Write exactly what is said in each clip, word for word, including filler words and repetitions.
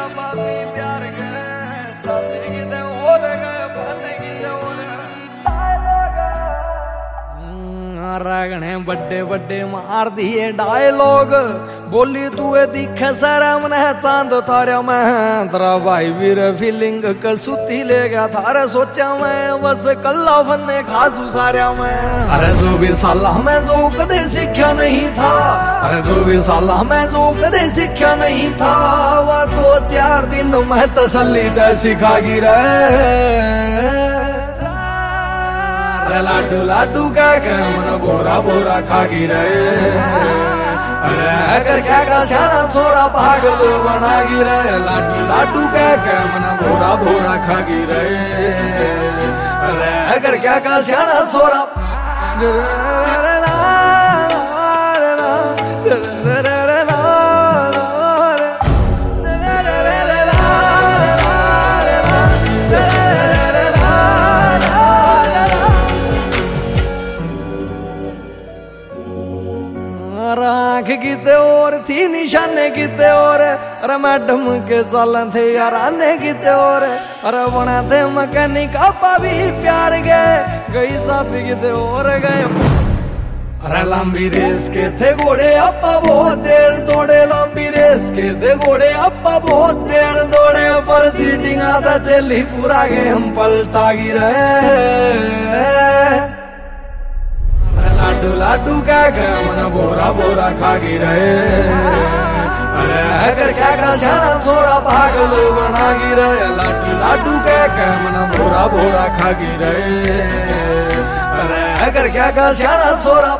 का बापी प्यार गए चाहते कि ते हो गए पाने की रगने बड्डे बड्डे मार दिए डायलॉग बोली तू दिखे सारा मन चांद तारा मैं तेरा भाई वीर फीलिंग कसूती ले गया थारे सोचा मैं बस कल्ला बन्ने खासू सारा मैं अरे जो भी साला मैं जो कदे सीखा नहीं था अरे जो भी साला मैं जो कदे सीखा नहीं था वह दो चार दिन मैं तसल्ली दे सिखा गिरा लाडू लाडू का मन बोरा बोरा खा गिरे अरे अगर क्या का सियाना सोरा पागल बना गिरे लाडू लाडू का मन बोरा बोरा खा गिरे अरे अगर क्या का सियाना सोरा आंख किते और थी निशाने किते और अरे मैडम के सालन थे यार आने किते और अरे बना थे मकैनिक अपा भी प्यार गए गई साथी किते और गए अरे लंबी रेस के थे घोड़े अपा बहुत देर दौड़े लंबी रेस के थे घोड़े अपा बहुत देर दौड़े पर सीटिंग आता चली पूरा गए हम पलटा गिरे लाडू लाडू का मन बोरा बोरा खा गिरे अरे अगर क्या का सियाना सोरा पागल बना गिरे लाडू लाडू का मन बोरा बोरा खा गिरे अरे अगर क्या का सियाना सोरा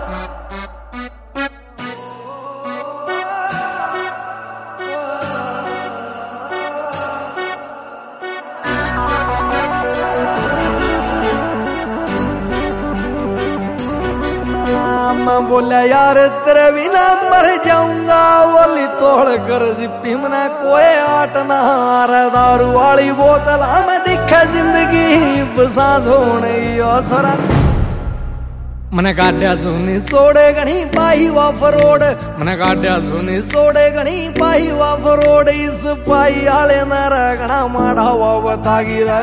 मैं बोला यार तेरे बिना मर जाऊंगा बोली तोड़ कर जिप्पी मना कोई आट ना रे दारू वाली बोतल हमें दिखे जिंदगी सांस होने असरा मने काट्या सुनी सोड़े गणी पाई वाफ रोड मने काट्या सुनी सोड़े गणी पाई वाफ रोड इस पाई आले न रगना माड़ा हुआ बता गिरा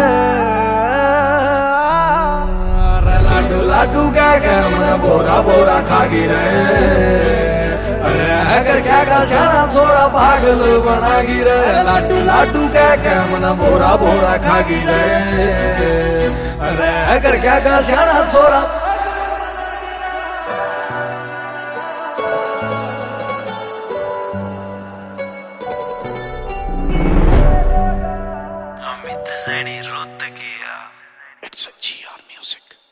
लाडू लाडू का मन बोरा बोरा खा गिरे अरे अगर क्या का सियाना सोरा पागल बना गिरे लाडू लाडू का मन बोरा बोरा खा गिरे अरे अगर क्या का सियाना सोरा अमित सैनी रोहतकिया। It's a G R music.